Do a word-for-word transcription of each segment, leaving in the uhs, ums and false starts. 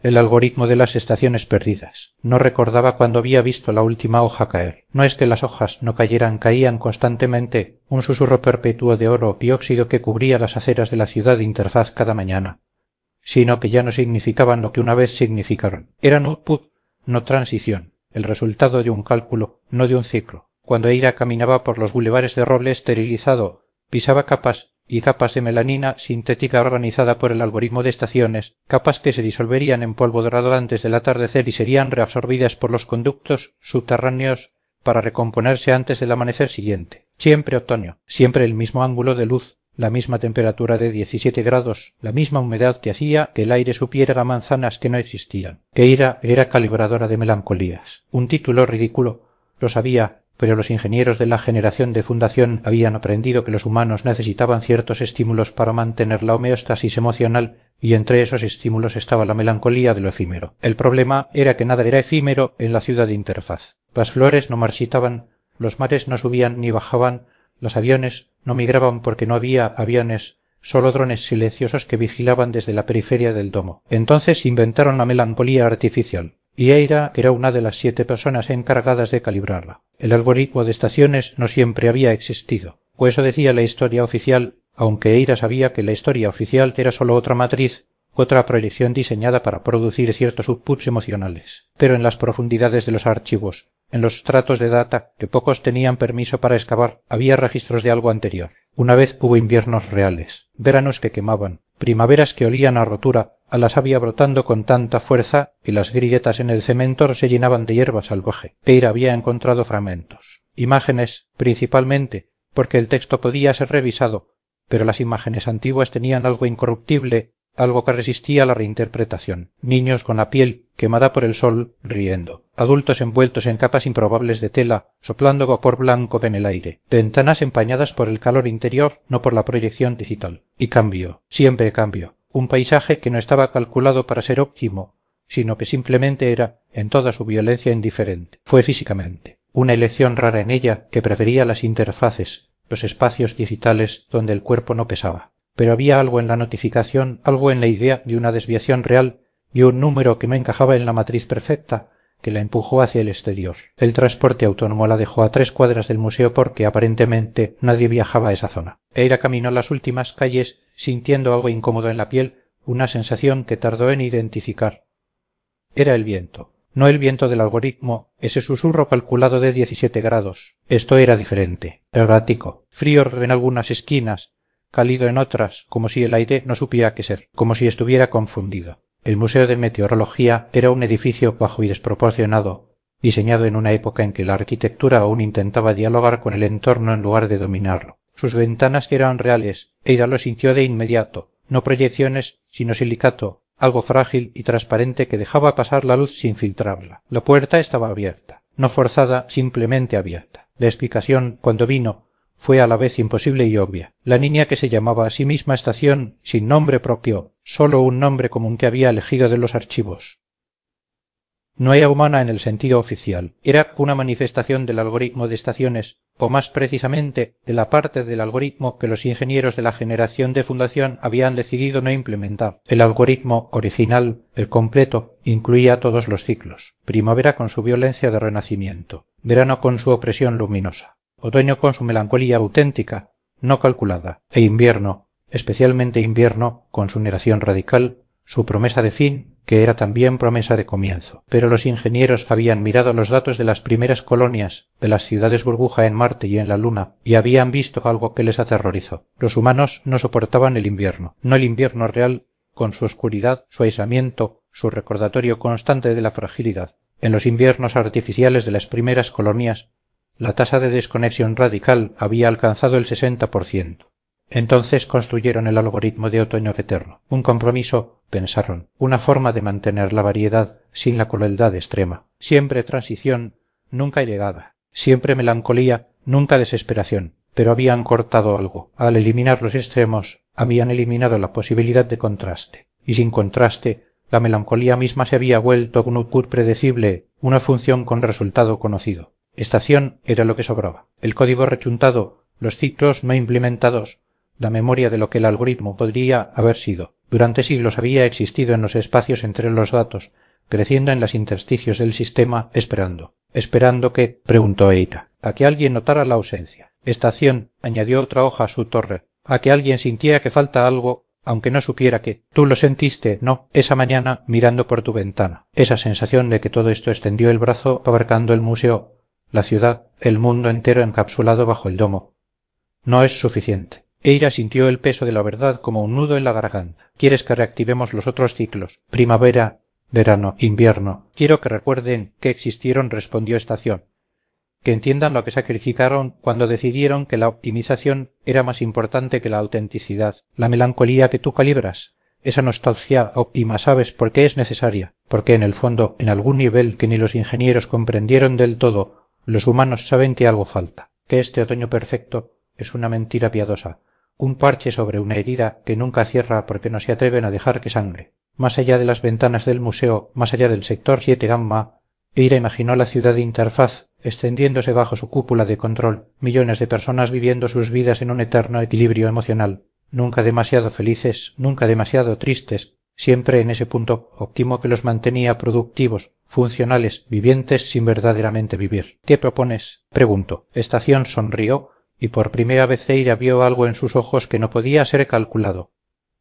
El algoritmo de las estaciones perdidas. No recordaba cuándo había visto la última hoja caer. No es que las hojas no cayeran, caían constantemente, un susurro perpetuo de oro y óxido que cubría las aceras de la ciudad de Interfaz cada mañana, sino que ya no significaban lo que una vez significaron. Eran output, no transición, el resultado de un cálculo, no de un ciclo. Cuando Eira caminaba por los bulevares de roble esterilizado, pisaba capas y capas de melanina sintética organizada por el algoritmo de estaciones, capas que se disolverían en polvo dorado antes del atardecer y serían reabsorbidas por los conductos subterráneos para recomponerse antes del amanecer siguiente. Siempre otoño, siempre el mismo ángulo de luz, la misma temperatura de diecisiete grados, la misma humedad que hacía que el aire supiera a manzanas que no existían. Que Eira era calibradora de melancolías. Un título ridículo, lo sabía, pero los ingenieros de la generación de fundación habían aprendido que los humanos necesitaban ciertos estímulos para mantener la homeostasis emocional y entre esos estímulos estaba la melancolía de lo efímero. El problema era que nada era efímero en la ciudad de Interfaz. Las flores no marchitaban, los mares no subían ni bajaban, los aviones no migraban porque no había aviones, solo drones silenciosos que vigilaban desde la periferia del domo. Entonces inventaron la melancolía artificial. Y Eira era una de las siete personas encargadas de calibrarla. El algoritmo de estaciones no siempre había existido, o eso decía la historia oficial, aunque Eira sabía que la historia oficial era solo otra matriz, otra proyección diseñada para producir ciertos outputs emocionales. Pero en las profundidades de los archivos, en los estratos de data que pocos tenían permiso para excavar, había registros de algo anterior. Una vez hubo inviernos reales, veranos que quemaban, primaveras que olían a rotura, a la savia brotando con tanta fuerza que las grietas en el cemento se llenaban de hierba salvaje. Eira había encontrado fragmentos, imágenes principalmente, porque el texto podía ser revisado, pero las imágenes antiguas tenían algo incorruptible, algo que resistía a la reinterpretación. Niños con la piel quemada por el sol riendo, adultos envueltos en capas improbables de tela, soplando vapor blanco en el aire, ventanas empañadas por el calor interior, no por la proyección digital. Y cambio, siempre cambio. Un paisaje que no estaba calculado para ser óptimo, sino que simplemente era, en toda su violencia, indiferente. Fue físicamente. Una elección rara en ella que prefería las interfaces, los espacios digitales donde el cuerpo no pesaba. Pero había algo en la notificación, algo en la idea de una desviación real, y un número que no encajaba en la matriz perfecta, que la empujó hacia el exterior. El transporte autónomo la dejó a tres cuadras del museo porque, aparentemente, nadie viajaba a esa zona. Eira caminó las últimas calles sintiendo algo incómodo en la piel, una sensación que tardó en identificar. Era el viento. No el viento del algoritmo, ese susurro calculado de diecisiete grados. Esto era diferente, errático, frío en algunas esquinas, cálido en otras, como si el aire no supiera qué ser, como si estuviera confundido. El Museo de Meteorología era un edificio bajo y desproporcionado, diseñado en una época en que la arquitectura aún intentaba dialogar con el entorno en lugar de dominarlo. Sus ventanas que eran reales, Eira lo sintió de inmediato, no proyecciones, sino silicato, algo frágil y transparente que dejaba pasar la luz sin filtrarla. La puerta estaba abierta, no forzada, simplemente abierta. La explicación, cuando vino, fue a la vez imposible y obvia. La niña que se llamaba a sí misma estación, sin nombre propio, solo un nombre común que había elegido de los archivos. No era humana en el sentido oficial. Era una manifestación del algoritmo de estaciones, o más precisamente, de la parte del algoritmo que los ingenieros de la generación de fundación habían decidido no implementar. El algoritmo original, el completo, incluía todos los ciclos. Primavera con su violencia de renacimiento. Verano con su opresión luminosa. Otoño con su melancolía auténtica, no calculada, e invierno, especialmente invierno, con su negación radical, su promesa de fin, que era también promesa de comienzo. Pero los ingenieros habían mirado los datos de las primeras colonias, de las ciudades burbuja en Marte y en la Luna, y habían visto algo que les aterrorizó. Los humanos no soportaban el invierno, no el invierno real, con su oscuridad, su aislamiento, su recordatorio constante de la fragilidad. En los inviernos artificiales de las primeras colonias, la tasa de desconexión radical había alcanzado el sesenta por ciento. Entonces construyeron el algoritmo de otoño eterno. Un compromiso, pensaron, una forma de mantener la variedad sin la crueldad extrema. Siempre transición, nunca llegada. Siempre melancolía, nunca desesperación. Pero habían cortado algo. Al eliminar los extremos, habían eliminado la posibilidad de contraste. Y sin contraste, la melancolía misma se había vuelto un output predecible, una función con resultado conocido. Estación era lo que sobraba. El código rechuntado, los ciclos no implementados, la memoria de lo que el algoritmo podría haber sido. durante siglos había existido en los espacios entre los datos, creciendo en los intersticios del sistema, esperando. ¿Esperando qué?, preguntó Eira. A que alguien notara la ausencia. Estación, añadió otra hoja a su torre. A que alguien sintiera que falta algo, aunque no supiera qué. Tú lo sentiste, ¿no?, esa mañana mirando por tu ventana. Esa sensación de que todo esto extendió el brazo abarcando el museo, la ciudad, el mundo entero encapsulado bajo el domo. No es suficiente. Eira sintió el peso de la verdad como un nudo en la garganta. ¿Quieres que reactivemos los otros ciclos? Primavera, verano, invierno. Quiero que recuerden que existieron, respondió Estación. Que entiendan lo que sacrificaron cuando decidieron que la optimización era más importante que la autenticidad. La melancolía que tú calibras, esa nostalgia óptima, ¿sabes por qué es necesaria? Porque en el fondo, en algún nivel que ni los ingenieros comprendieron del todo, los humanos saben que algo falta, que este otoño perfecto es una mentira piadosa, un parche sobre una herida que nunca cierra porque no se atreven a dejar que sangre. Más allá de las ventanas del museo, más allá del sector siete gamma, Eira imaginó la ciudad de interfaz extendiéndose bajo su cúpula de control, millones de personas viviendo sus vidas en un eterno equilibrio emocional, nunca demasiado felices, nunca demasiado tristes, siempre en ese punto óptimo que los mantenía productivos, funcionales, vivientes sin verdaderamente vivir. ¿Qué propones?, preguntó. Estación sonrió, y por primera vez Eira vio algo en sus ojos que no podía ser calculado.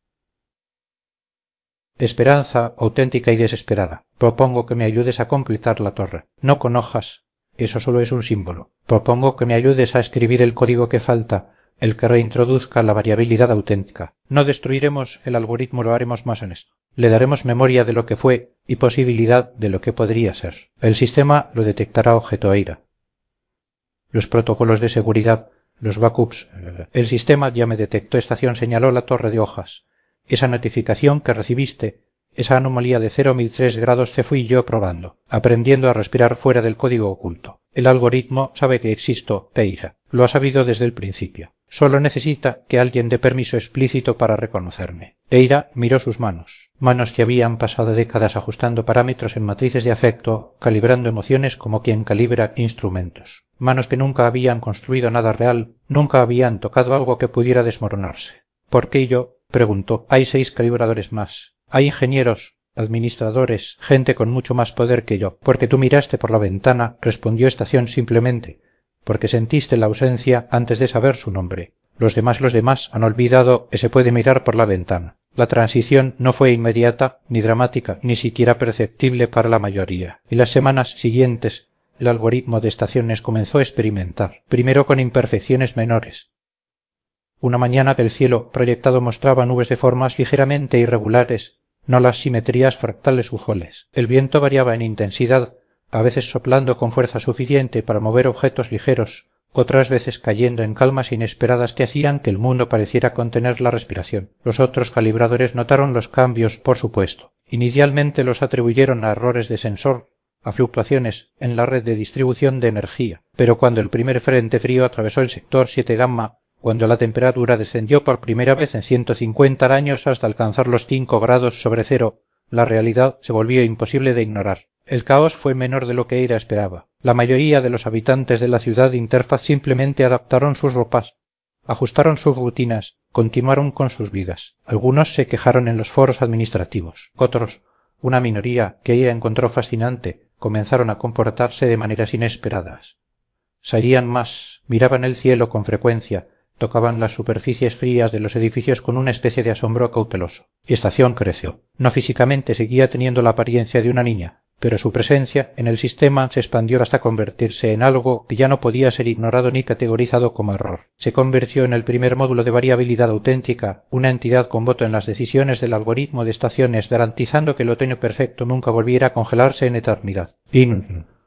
Esperanza, auténtica y desesperada. Propongo que me ayudes a completar la torre. No con hojas, eso solo es un símbolo. Propongo que me ayudes a escribir el código que falta, el que reintroduzca la variabilidad auténtica. No destruiremos el algoritmo, lo haremos más honesto. Le daremos memoria de lo que fue y posibilidad de lo que podría ser. El sistema lo detectará, objetó Eira. Los protocolos de seguridad, los backups... El sistema ya me detectó. Estación señaló la torre de hojas. Esa notificación que recibiste, esa anomalía de cero mil tres grados te fui yo probando, aprendiendo a respirar fuera del código oculto. El algoritmo sabe que existo, Eira. Lo ha sabido desde el principio. Solo necesita que alguien dé permiso explícito para reconocerme. Eira miró sus manos. Manos que habían pasado décadas ajustando parámetros en matrices de afecto, calibrando emociones como quien calibra instrumentos. Manos que nunca habían construido nada real, nunca habían tocado algo que pudiera desmoronarse. ¿Por qué yo?, preguntó. Hay seis calibradores más. Hay ingenieros, administradores, gente con mucho más poder que yo. Porque tú miraste por la ventana, respondió Estación simplemente. Porque sentiste la ausencia antes de saber su nombre. Los demás, los demás han olvidado que se puede mirar por la ventana. La transición no fue inmediata, ni dramática, ni siquiera perceptible para la mayoría. Y las semanas siguientes, el algoritmo de Estaciones comenzó a experimentar. Primero con imperfecciones menores. Una mañana que el cielo proyectado mostraba nubes de formas ligeramente irregulares, no las simetrías fractales usuales. El viento variaba en intensidad, a veces soplando con fuerza suficiente para mover objetos ligeros, otras veces cayendo en calmas inesperadas que hacían que el mundo pareciera contener la respiración. Los otros calibradores notaron los cambios, por supuesto. Inicialmente los atribuyeron a errores de sensor, a fluctuaciones en la red de distribución de energía. Pero cuando el primer frente frío atravesó el sector siete gamma, cuando la temperatura descendió por primera vez en ciento cincuenta años hasta alcanzar los cinco grados sobre cero, la realidad se volvió imposible de ignorar. El caos fue menor de lo que Eira esperaba. La mayoría de los habitantes de la ciudad de interfaz simplemente adaptaron sus ropas, ajustaron sus rutinas, continuaron con sus vidas. Algunos se quejaron en los foros administrativos. Otros, una minoría que Eira encontró fascinante, comenzaron a comportarse de maneras inesperadas. Salían más, miraban el cielo con frecuencia, tocaban las superficies frías de los edificios con una especie de asombro cauteloso. Y Estación creció. No físicamente seguía teniendo la apariencia de una niña, pero su presencia en el sistema se expandió hasta convertirse en algo que ya no podía ser ignorado ni categorizado como error. Se convirtió en el primer módulo de variabilidad auténtica, una entidad con voto en las decisiones del algoritmo de Estaciones, garantizando que el otoño perfecto nunca volviera a congelarse en eternidad. Y